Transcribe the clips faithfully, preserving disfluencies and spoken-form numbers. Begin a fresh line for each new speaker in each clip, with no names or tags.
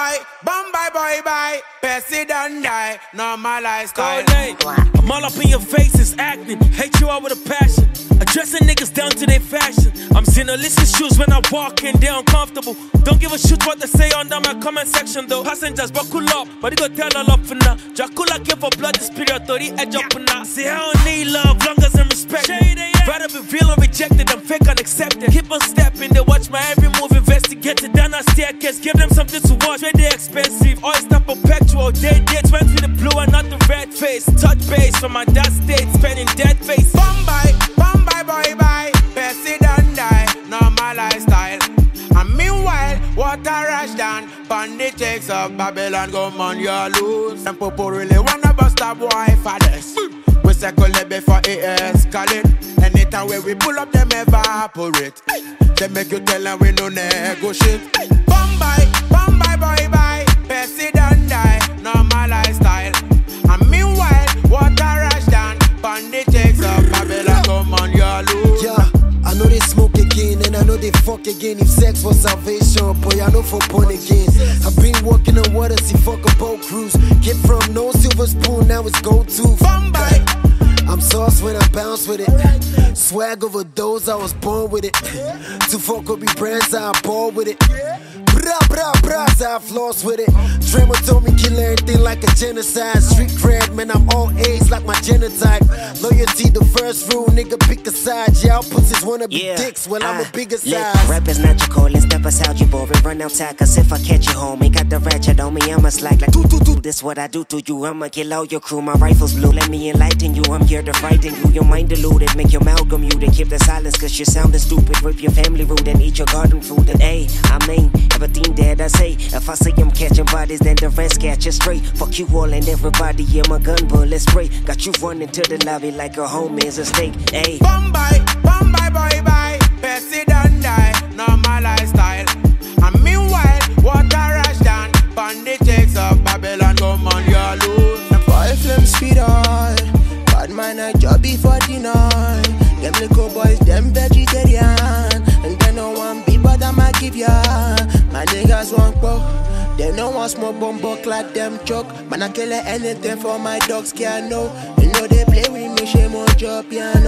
Bombay, Bombay, boy, bye. Percy don't die, normal lifestyle.
I'm all up in your faces, acting. Hate you all with a passion. Addressing niggas down to their fashion. I'm seeing a list of shoes when I walk in, they uncomfortable. Don't give a shit what they say under my comment section though. Passengers buckle up, but you go tell all up for now. Dracula came for blood, this period, to the edge up and now. See, I don't need love, long as I'm respected. Rather be real or rejected, I'm fake unaccepted. Keep on stepping, they watch my every move, investigate it down a staircase. Give them something to watch, where they expensive. Oyster perpetual, day dates went with the blue and not the red face. Touch base from my dad state, spending dead face.
Bombay, Bombay, boy, bye. Percy don't die, normal lifestyle. And meanwhile, water rush down. Bandit takes up Babylon, go man, you lose. And people really wanna bust a boy for this. We circle it before it escalate. Anytime where we pull up, them evaporate. They make you tell them we no negotiate. Bombay, Bombay, boy, bye. Percy don't die, normal lifestyle. And meanwhile, water rush down. Bandit takes up Babylon, go man, you lose.
Yeah. I know they smoke again, and I know they fuck again. If sex was salvation, boy, I know for porn again. I've been walking on water, see fuck a boat cruise. Get from no silver spoon, now it's gold tooth.
Bombay.
I'm sauce when I bounce with it. Swag over those, I was born with it. To fuck up be brands, I ball with it. Bra bra bra, I floss with it. Drama told me kill everything like a genocide. Street cred, man, I'm all A's like my genotype. Loyalty the first rule, nigga pick a side. Y'all pussies wanna be yeah, dicks, well I'm a bigger size.
Rap is not your calling, step us out, you boring. Run outside, cause if I catch you home, ain't got the ratchet on me, I'ma slack like do do do. This what I do to you, I'ma kill all your crew. My rifle's blue, let me enlighten you. I'm here to frighten you, your mind deluded. Make your amalgam muted, keep the silence cause you're sounding stupid. Rip your family rude and eat your garden fruit. And ayy, I mean, everything that I say. If I say I'm catching bodies, then the rest catch you straight. Fuck you all and everybody, yeah, my gun bullet spray. Got you running to the lobby like a home is a steak. Ayy.
Bombay, Bombay, boy, bye. Percy don't die, normal lifestyle. And meanwhile, water rush down. Bandit takes up Babylon, go man, you lose.
Boy, flame speed on. Bad man, I job before dinner. Them little boys, them vegetarian. And they no one beat, but I'ma give ya. My niggas won't go. They no one smoke bomb buck like them choke. Man, I kill anything for my dogs, can't know. You know they play with me, shame on your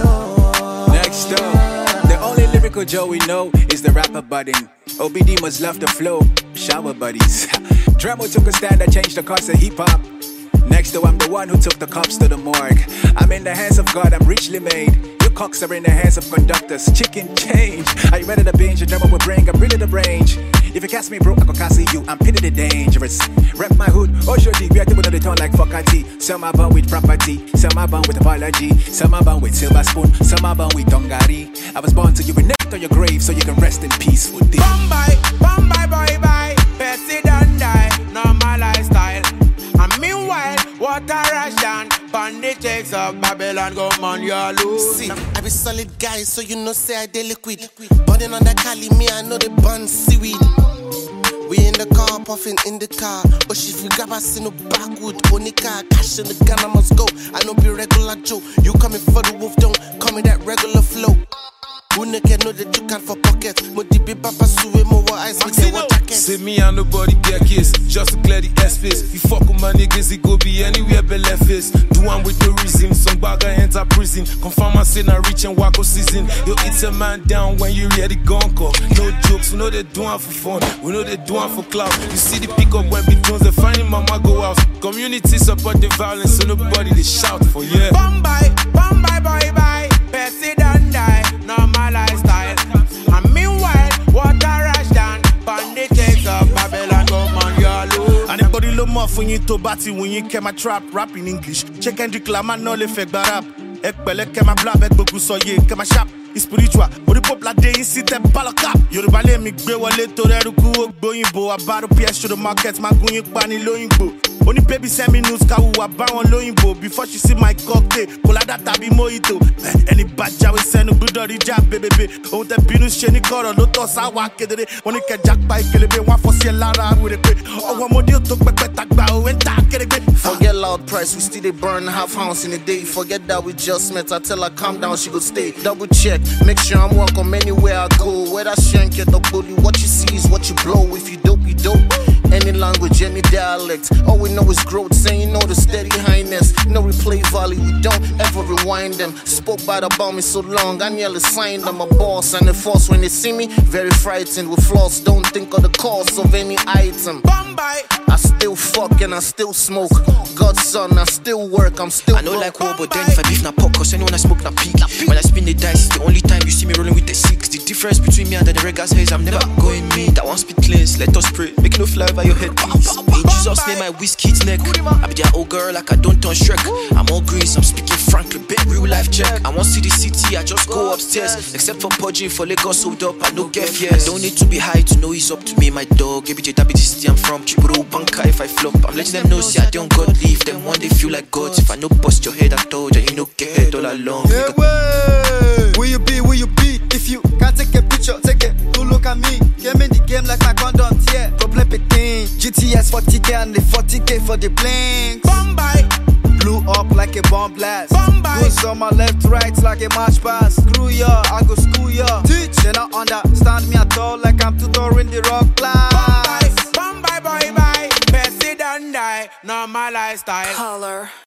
piano.
Next up, the only lyrical Joe we know is the rapper budding. O B D must love the flow, shower buddies. Dramo took a stand that changed the course of hip hop. Next though, I'm the one who took the cops to the morgue. I'm in the hands of God, I'm richly made. Your cocks are in the hands of conductors. Chicken change. Are you ready to binge? Your drama will bring, I'm really the range. If you cast me bro, I can cast you, I'm pitted the dangerous. Rep my hood, oh sure deep, we are table on the tongue like fuckati. Some are bound with property, some are bound with apology. Some are bound with silver spoon, some are bound with tongari. I was born to you with next on your grave so you can rest in peace for deep.
Bombay, Bombay, boy, bye. Percy don't die, normal lifestyle. And meanwhile, water rush down. Bandit takes up Babylon, go man, you lose.
See, I be solid guy, so you know say I dey liquid. Burning on that Cali, me I know the bun seaweed. We in the car, puffing in the car. But if you grab us in the backwood, only car, cash in the gun, I must go. I know be regular Joe. You coming for the wolf, don't call me that regular flow. Who nigga know that you can't for pockets? Mo di be papa suwe mo wa eyes with the water jackets.
Say me and nobody get kiss, just to clear the airspace. You fuck with my niggas, it go be anywhere but left face. Do one with the reason, some bagger enter prison. Confirm I say na reach and wacko season. You hit a man down when you ready gun call. No jokes, we know they do one for fun, we know they do one for clout. You see the pick up when big tunes, they find mama go out. Community support the violence, so nobody they shout for yeah.
Bombay, Bombay, boy, bye. Percy don't die, normal lifestyle. And meanwhile, water rush down. Bandit takes up Babylon, go man, you lose.
Anybody low more when you to batty when you came a trap, rap in English. Check and declare no le fake rap. Ek pele kema blab ek bogu soye kema sharp. It's spiritual, but the pop like they insist them palaka. Yoruba le mi gbe wole to reru ku ogboyinbo. Abaro P S to the market, my gun pani loyinbo. Only baby send me news ka who about loyinbo. Before she see my cocktail, colada tabi mojito. Any badja we send no good ori jab baby. Oh the binus sheni koro lo to sa wa kedere. Oni ke jackpa ikelebe one for see lara with it. Oh one more deal to pepe tagba o enta kerebe.
Forget loud price, we still they burn half ounce in a day. Forget that we just met, I tell her calm down, she go stay. Double check, make sure I'm welcome anywhere I go. Whether shank it or bully, what you see is what you blow. If you dope, you dope. Any language, any dialect. All we know is growth, saying you know the steady highness. No replay volley, we don't ever rewind them. Spoke bad about me so long, I nearly signed them. A boss and a force when they see me, very frightened with flaws. Don't think of the cost of any item.
Bombay.
I still fuck and I still smoke. God's son, I still work, I'm still
I know like war, but then if I beef na pork, cause anyone I smoke na peak. When I spin the dice, it's the only time you see me rolling with the six. The difference between me and the regas haze, I'm never going me. That one spit cleanse, let us pray. Make no fly over your head, please. In Jesus' name, I whisk his neck. I be their old girl like I don't turn Shrek. I'm all grease, I'm speaking frankly, big real life check. I want see the city, I just go upstairs. Except for pudging for Lagos, hold up, I no get fears. Don't need to be high to know he's up to me, my dog. A B J, that be the city I'm from. Chiburo, Banka, if I flop, I'm letting them know, see I don't God leave them. One day feel like gods. If I no bust your head, I told you, you know get head all along.
Yeah, way. Will you be, will you be? If you can't take a picture, take it. Don't look at me. Game in the game like my condoms, yeah. Problem picking. G T S forty K and the forty K for the blinks.
Bombay.
Blew up like a bomb blast.
Bombay.
Goes on my left, right like a march pass. Screw ya, I go school ya. Teach, they not understand me at all like I'm tutoring the rock class.
Bombay, Bombay, boy, bye. Bessie don't die, normal lifestyle.
Color.